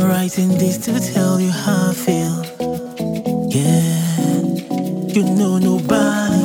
writing this to tell you how I feel. Yeah, you know nobody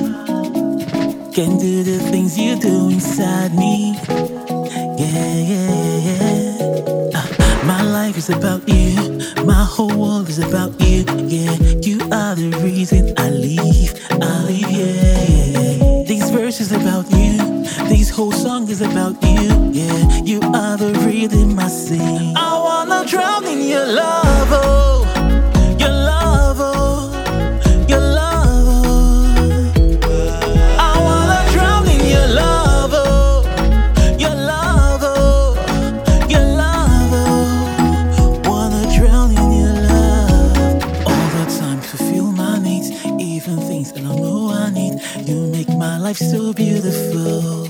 can do the things you do inside me. Yeah, yeah, yeah. My life is about you. My whole world is about you. Yeah, you are the reason I live, yeah. This verse is about you. This whole song is about you. Yeah, you are the rhythm I sing. I wanna drown in your love, oh, your love, oh, your love, oh. I wanna drown in your love, oh, your love, oh, your love, oh. Wanna drown in your love. All the time fulfill my needs, even things that I know I need. You make my life so beautiful.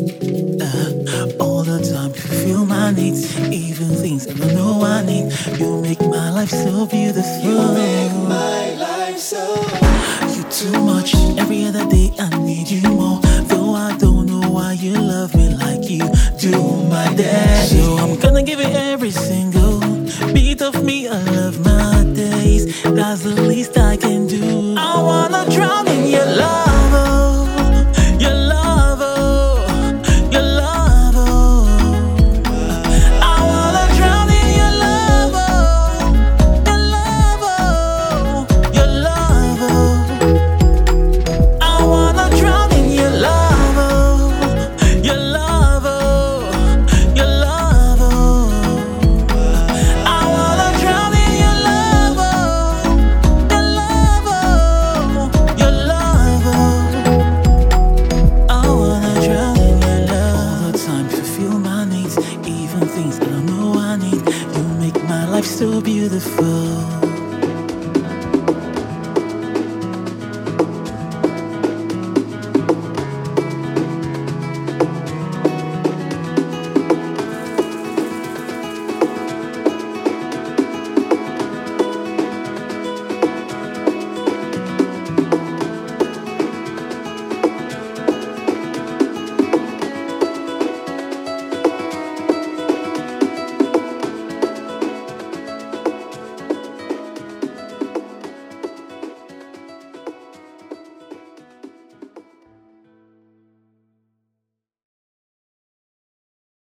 All the time fulfill my needs, even things that I know I need. You make my life so beautiful. You make my life so. You too much. Every other day I need you more. Though I don't know why you love me like you do, my daddy. So I'm gonna give it every single beat of me. I love my days. That's the least I can do. I wanna drown in your love, oh, your love, oh, your love, oh. I wanna drown in your love, oh, your love, oh, your love, oh. I wanna drown in your love, oh, your love, oh, your love, oh. I wanna drown in your love, oh, your love, oh, your love, oh. I wanna drown in your love. All the time fulfill my needs, even things that I know I need. You make my life so beautiful.